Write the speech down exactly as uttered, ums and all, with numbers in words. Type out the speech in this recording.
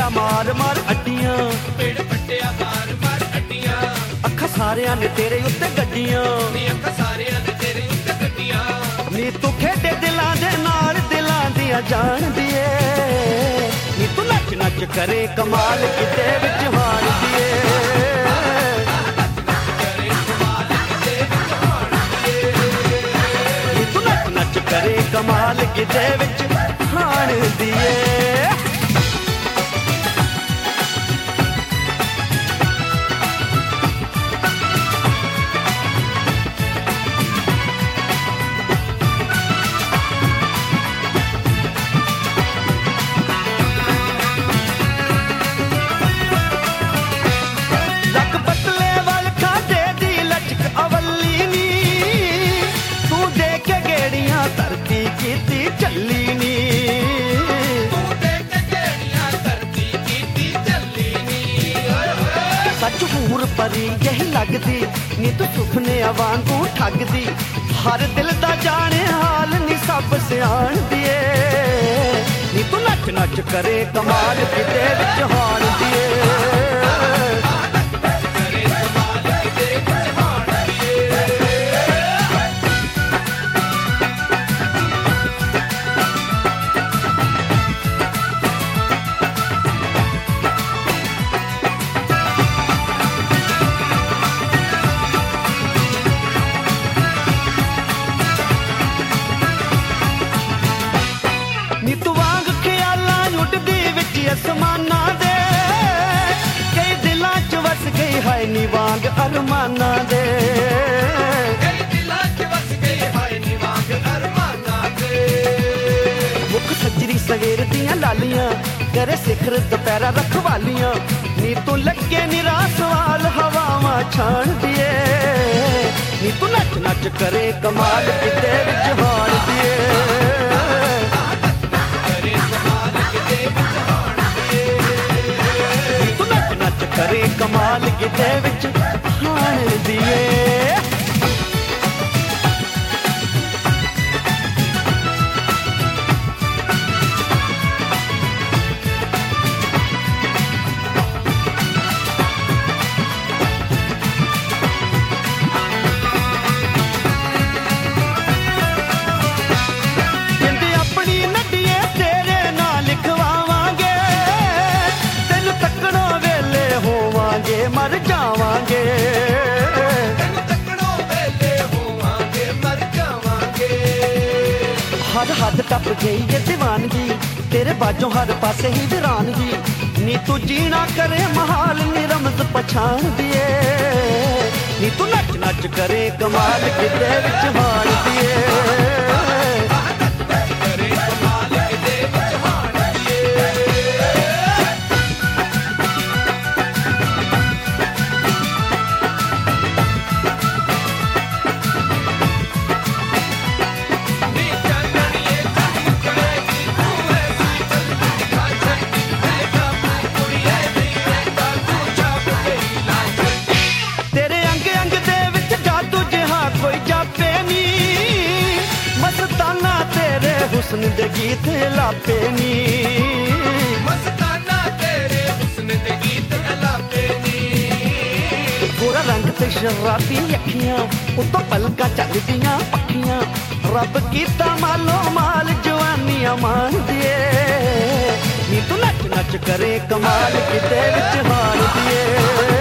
ਪੱਟਿਆ ਮਾਰ ਮਾਰ ਅੱਡੀਆਂ, ਪੇੜ ਪੱਟਿਆ ਮਾਰ ਮਾਰ ਅੱਡੀਆਂ, ਅੱਖਾਂ ਸਾਰਿਆਂ ਨੇ ਤੇਰੇ ਉੱਤੇ ਗੱਡੀਆਂ, ਨੀ ਅੱਖਾਂ ਸਾਰਿਆਂ ਨੇ ਤੇਰੇ ਉੱਤੇ ਗੱਡੀਆਂ। ਨੀ ਤੂੰ ਖੇਡੇ ਦਿਲਾਂ ਦੇ ਨਾਲ ਦਿਲਾਂ ਦੀਆਂ ਜਾਣਦੀ ਏ, ਨੀ ਤੂੰ ਨੱਚ ਨੱਚ ਕਰੇ ਕਮਾਲ ਕਿਤੇ ਵਿੱਚ ਹਾਣਦੀ ਏ। ਨੀ ਤੂੰ ਨੱਚ ਨੱਚ ਕਰੇ ਕਮਾਲ ਕਿਤੇ ਵਿੱਚ ਹਾਣਦੀ ਏ। ਕੀਤੀ ਚੱਲੀ ਨੀ ਤੂੰ ਦੇਖ ਕੇ ਜਿਹੜੀਆਂ ਧਰਤੀ ਕੀਤੀ ਚੱਲੀ ਨੀ, ਓਏ ਹੋਏ ਸੱਚ ਹੂਰ ਪਰੀ ਜਿਹੀ ਲੱਗਦੀ ਨੀ ਤੂੰ ਸੁਪਨਿਆਂ ਵਾਂਗੂ ਠੱਗਦੀ, ਹਰ ਦਿਲ ਦਾ ਜਾਣੇ ਹਾਲ ਨੀ ਸਭ ਸਿਆਣਦੀ ਏ, ਨੀ ਤੂੰ ਨੱਚ ਨੱਚ ਕਰੇ ਕਮਾਲ ਕਿਤੇ ਵਿੱਚ ਹਾਣਦੀ ਏ। ਨੀ ਤੂੰ ਵਾਂਗ ਖਿਆਲਾਂ ਉੱਡਦੀ ਵਿੱਚ ਅਸਮਾਨਾਂ ਦੇ, ਕਈ ਦਿਲਾਂ 'ਚ ਵਸ ਗਈ ਹਾਏ ਨੀ ਵਾਂਗ ਅਰਮਾਨਾਂ ਦੇ, ਕਈ ਦਿਲਾਂ 'ਚ ਵਸ ਗਈ ਹਾਏ ਨੀ ਵਾਂਗ ਅਰਮਾਨਾਂ ਦੇ। ਮੁੱਖ ਸੱਜਰੀ ਸਵੇਰ ਦੀਆਂ ਲਾਲੀਆਂ ਕਰੇ ਸਿਖਰ ਦੁਪਹਿਰਾ ਰਖਵਾਲੀਆਂ, ਨੀ ਤੂੰ ਲੱਗੇ ਨਿਰਾ ਸਵਾਲ ਹਵਾਵਾਂ ਛਾਣਦੀ ਏ, ਨੀ ਤੂੰ ਨੱਚ ਨੱਚ ਕਰੇ ਕਮਾਲ ਕਿਤੇ ਵਿੱਚ ਹਾਣਦੀ ਏ। ਕਰੇ ਕਮਾਲ ਕਿਤੇ ਵਿੱਚ ਹਾਣਦੀ ਏ। ਜਿੰਦ ਆਪਣੀ ਨੱਡੀਏ ਤੇਰੇ ਨਾਲ ਲਿਖਵਾਵਾਂਗੇ, ਤੈਨੂੰ ਤੱਕਣੋਂ ਵੇਲੇ ਹੋਵਾਂਗੇ ਮਰ ਜਾਵਾਂਗੇ, ਤੈਨੂੰ ਤੱਕਣੋਂ ਵੇਲੇ ਹੋਵਾਂਗੇ ਮਰ ਜਾਵਾਂਗੇ। ਹਰ ਹੱਦ ਟੱਪ ਗਈ ਏ ਦੀਵਾਨਗੀ, ਤੇਰੇ ਬਾਝੋਂ ਹਰ ਪਾਸੇ ਹੀ ਵੀਰਾਨਗੀ, ਨੀ ਤੂੰ ਜੀਣਾ ਕਰੇ ਮਹਾਲ ਨੀ ਰਮਜ਼ ਪਛਾਣਦੀ ਏ, ਨੀ ਤੂੰ ਨੱਚ ਨੱਚ ਕਰੇ ਕਮਾਲ ਕਿਤੇ ਵਿੱਚ ਹਾਣਦੀ ਏ। ਹੁਸਨ ਦੇ ਗੀਤ ਲਾਪੇ ਨੀ, ਮਸਤਾਨਾ ਤੇਰੇ ਹੁਸਨ ਦੇ ਗੀਤ ਲਾਪੇ ਨੀ। ਗੋਰਾ ਰੰਗ ਤੇ ਸ਼ਰਾਬੀ ਅੱਖੀਆਂ ਉੱਤੋਂ ਪਲਕਾਂ ਚੱਲਦੀਆਂ ਪੱਖੀਆਂ, ਰੱਬ ਕੀਤਾ ਮਾਲੋ ਮਾਲ ਜਵਾਨੀਆਂ ਮਾਣਦੀ ਏ, ਨੀ ਤੂੰ ਨੱਚ ਨੱਚ ਕਰੇ ਕਮਾਲ ਕਿਤੇ ਵਿੱਚ ਹਾਣਦੀ ਏ।